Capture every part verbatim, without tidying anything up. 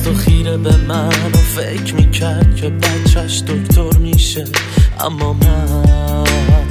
بالاست و خیره به من و فکر میکرد که بچهش دکتر میشه، اما من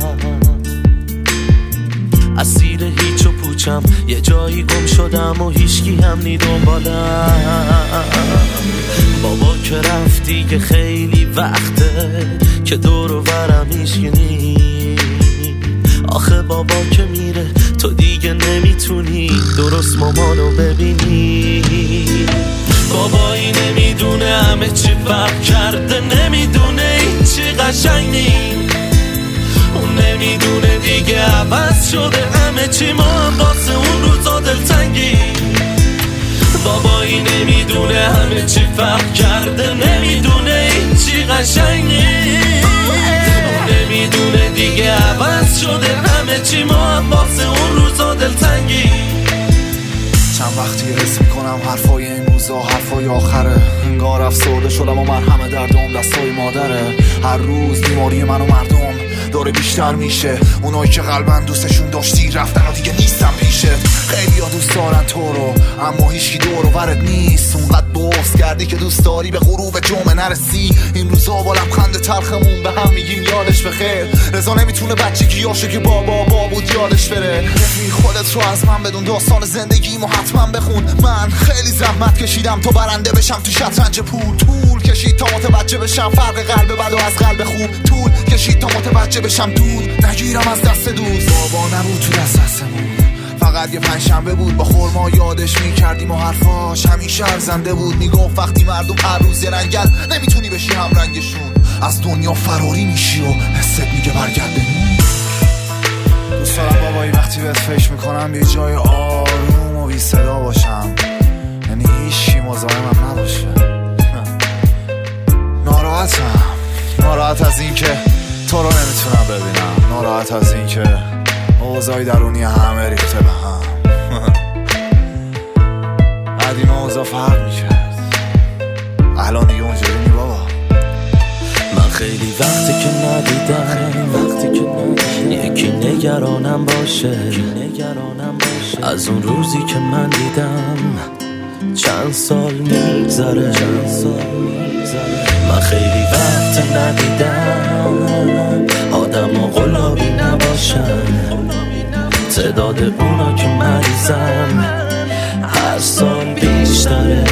اسیر هیچ و پوچم، یه جایی گم شدم و هیچکی هم نی دنبالم. بابا که رفتی که خیلی وقته که دور و برم هیچکی نی. آخه بابا که میره تو دیگه نمیتونی درست مامانو ببینی. بابایی نمیدونه همه چی فرق کرده، نمیدونه این چی قشنگ نی. اون نمیدونه دیگه عوض شده همه چی، ما هم واسه اون روزا دلتنگی. بابایی نمیدونه همه چی فرق کرده، نمیدونه این چی قشنگ نی. اون نمیدونه دیگه عوض شده همه چی، ما هم واسه اون روزا دلتنگی. چند وقتی حس میکنم حرفای این روزا حرفای آخره، انگار افسرده شدم و مرهم دردم دستای مادره. هر روز بیماری من و مردم داره بیشتر میشه، اونایی که قلبن دوستشون داشتی رفتن و دیگه نیستن پیشت. خیلی ها دوست دارن تو رو اما هیچکی دور و برت نیست، اونقدر بغض کردی که دوست داری به غروب جمعه نرسی. این روزا با لبخند تلخمون به هم میگیم یادش بخیر. رضا نمیتونه بچگیاشه که بابا با بود یادش بره. رفیق خودت رو از من بدون، داستان زندگیمو حتما بخون. من خیلی زحمت کشیدم تا برنده بشم تو شطرنج پول، طول کشید تا متوجه بشم فرق قلب بد و از قلب خوب، طول کشید تا متوجه بشم دود نگیرم از دست دوست. بابا نبود تو دست دستمون، فقط یه پنجشنبه بود با خورما یادش میکردیم و حرفاش همیشه ارزنده بود. میگفت وقتی مردم هر روز یه رنگن نمیتونی بشی هم رنگشون، از دنیا فراری میشی و حست میگه برگرد بمون. دوست دارم بابایی وقتی بهت فکر میکنم یه جای آروم و بی صدا باشم، یعنی هیچی مزاحمم نباشه. ناراحتم ناراحت از این که تو رو نمیتونم ببینم، ناراحت از این که اوضاعی درونی همه ریخته به هم. قدیم اوضاع فرق میکرد، الان دیگه اونجوری نی بابا. من خیلی وقتی که ندیدم، وقتی که ندیدم یکی نگرانم باشه، از اون روزی که من دیدم چند سال میگذره. من خیلی وقت ندیدم آدم و قلابی نباشن، تعداد اونا که مریضم هر سال بیشتره.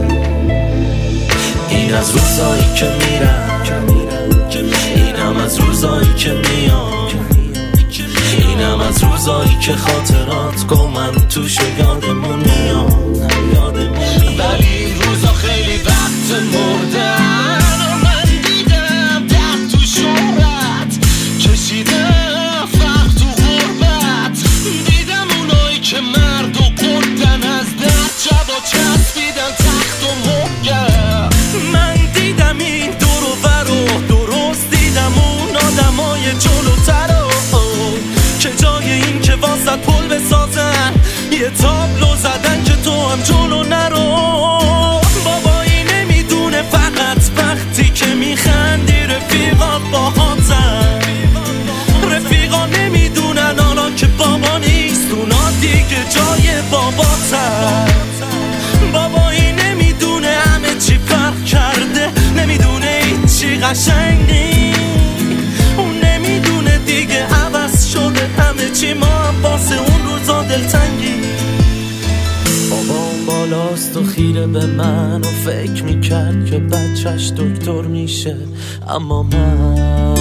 این از روزایی که میرم، اینم از روزایی که میام، اینم از روزایی که خاطرات گمن توش یادمون میام. ولی این روزا خیلی وقت مردن و من دیدم درد تو شهرت، کشیدم فرق تو غربت، دیدم اونایی که مرد و قدن از درد جبا چسبیدن تخت و محکم. من دیدم این دور و بر و درست دیدم اون آدمای جلوتر رو که جای این که واسط پل بسازن یه تابلو زدن که تو هم جلو نرو. بابایی نمیدونه فقط وقتی که میخندی رفیقات باهاتن، رفیقا نمیدونن حالا که بابا نیست اونا دیگه جای باباتن. بابایی نمیدونه همه چی فرق کرده، نمیدونه این چی قشنگ نی. اون نمیدونه دیگه عوض شده همه چی، ما هم واسه اون روزا دلتنگی. بابا اون بالاست و خیره به من و فکر میکرد که بچهش دکتر میشه، اما من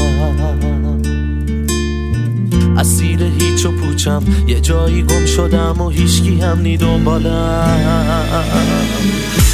اسیر هیچ و پوچم، یه جایی گم شدم و هیچکی هم نی دنبالم.